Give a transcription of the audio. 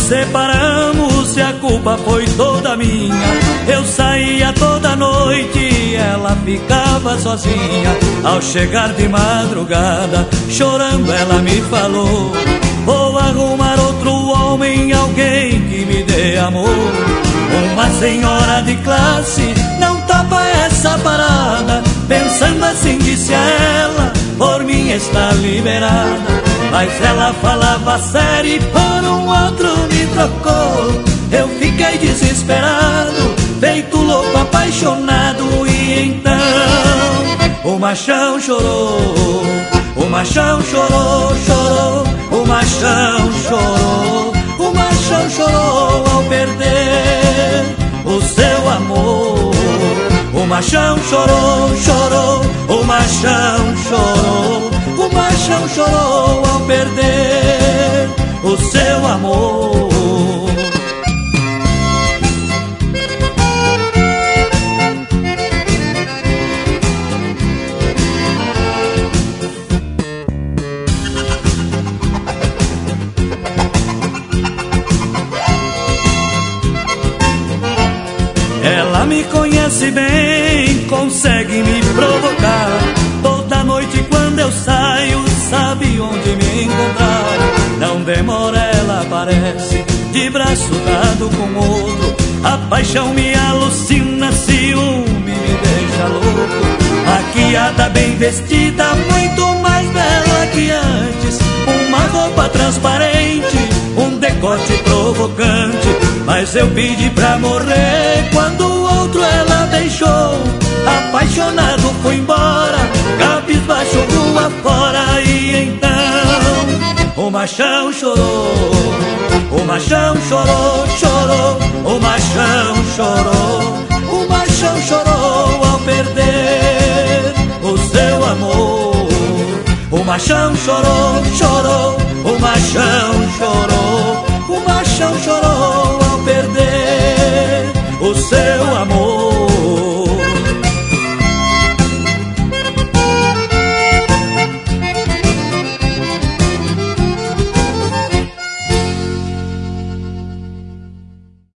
separamos e a culpa foi toda minha. Eu saía toda noite e ela ficava sozinha. Ao chegar de madrugada, chorando ela me falou: vou arrumar outro homem, alguém que me dê amor. Uma senhora de classe não topa essa parada. Pensando assim disse a ela: por mim está liberada. Mas ela falava sério e por um outro me trocou. Eu fiquei desesperado, feito louco, apaixonado. E então o machão chorou, o machão chorou, chorou. O machão chorou, o machão chorou ao perder o seu amor. O machão chorou, chorou, o machão chorou. O machão chorou ao perder o seu amor. Ela me conhece bem, consegue me provocar. Toda noite quando eu saio, sabe onde me encontrar. Não demora, ela aparece, de braço dado com outro. A paixão me alucina, ciúme me deixa louco. Maquiada, bem vestida, muito mais bela que antes. Uma roupa transparente, um decote provocante. Mas eu pedi pra morrer quando o outro ela deixou. Apaixonado fui embora, cabisbaixo rua fora. E então o machão chorou, o machão chorou, chorou. O machão chorou, o machão chorou ao perder o seu amor. O machão chorou, chorou, o machão chorou. O machão chorou ao perder o seu amor.